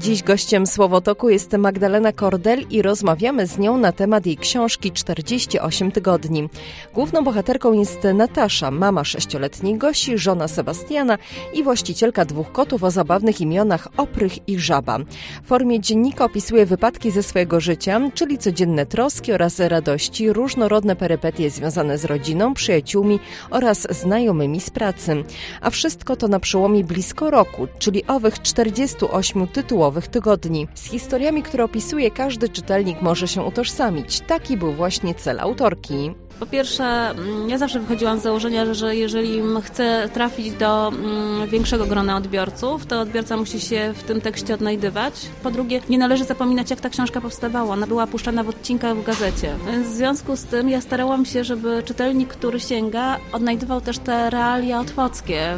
Dziś gościem Słowotoku jest Magdalena Kordel i rozmawiamy z nią na temat jej książki 48 tygodni. Główną bohaterką jest Natasza, mama 6-letniej Gosi, żona Sebastiana i właścicielka 2 kotów o zabawnych imionach Oprych i Żaba. W formie dziennika opisuje wypadki ze swojego życia, czyli codzienne troski oraz radości, różnorodne perypetie związane z rodziną, przyjaciółmi oraz znajomymi z pracy. A wszystko to na przełomie blisko roku, czyli owych 48 tytułowych tygodni. Z historiami, które opisuje, każdy czytelnik może się utożsamić. Taki był właśnie cel autorki. Po pierwsze, ja zawsze wychodziłam z założenia, że jeżeli chcę trafić do większego grona odbiorców, to odbiorca musi się w tym tekście odnajdywać. Po drugie, nie należy zapominać, jak ta książka powstawała. Ona była puszczana w odcinkach w gazecie. Więc w związku z tym ja starałam się, żeby czytelnik, który sięga, odnajdywał też te realia otwockie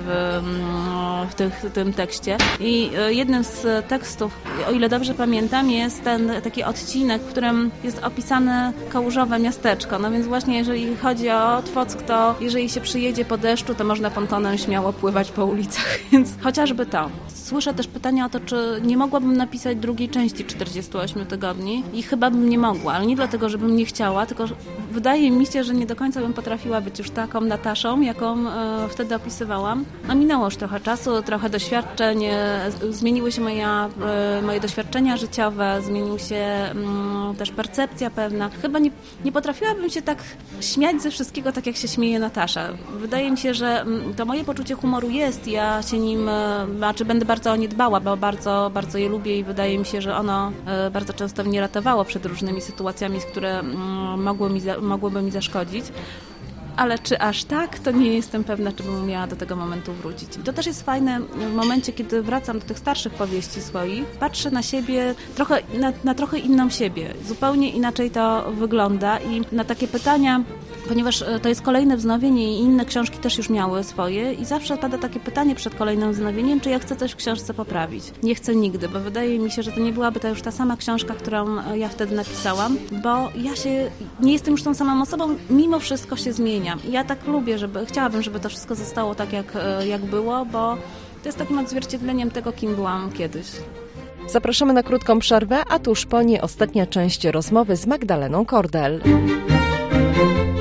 w tym tekście. I jednym z tekstów, o ile dobrze pamiętam, jest ten taki odcinek, w którym jest opisane kałużowe miasteczko. No więc właśnie jeżeli chodzi o Otwock, to jeżeli się przyjedzie po deszczu, to można pontonem śmiało pływać po ulicach, więc chociażby to. Słyszę też pytania o to, czy nie mogłabym napisać drugiej części 48 tygodni i chyba bym nie mogła, ale nie dlatego, żebym nie chciała, tylko wydaje mi się, że nie do końca bym potrafiła być już taką Nataszą, jaką wtedy opisywałam. No minęło już trochę czasu, trochę doświadczeń, zmieniły się moje doświadczenia życiowe, zmienił się też percepcja pewna. Chyba nie potrafiłabym się tak śmiać ze wszystkiego, tak jak się śmieje Natasza. Wydaje mi się, że to moje poczucie humoru jest, ja się nim, będę bardzo o nie dbała, bo bardzo, bardzo je lubię i wydaje mi się, że ono bardzo często mnie ratowało przed różnymi sytuacjami, które mogłyby mi zaszkodzić. Ale czy aż tak, to nie jestem pewna, czy bym miała do tego momentu wrócić. I to też jest fajne w momencie, kiedy wracam do tych starszych powieści swoich, patrzę na siebie, na trochę inną siebie. Zupełnie inaczej to wygląda i na takie pytania, ponieważ to jest kolejne wznowienie i inne książki też już miały swoje i zawsze pada takie pytanie przed kolejnym wznowieniem, czy ja chcę coś w książce poprawić. Nie chcę nigdy, bo wydaje mi się, że to nie byłaby to już ta sama książka, którą ja wtedy napisałam, bo nie jestem już tą samą osobą, mimo wszystko się zmienia. Ja tak lubię, chciałabym, żeby to wszystko zostało tak, jak było, bo to jest takim odzwierciedleniem tego, kim byłam kiedyś. Zapraszamy na krótką przerwę, a tuż po niej ostatnia część rozmowy z Magdaleną Kordel.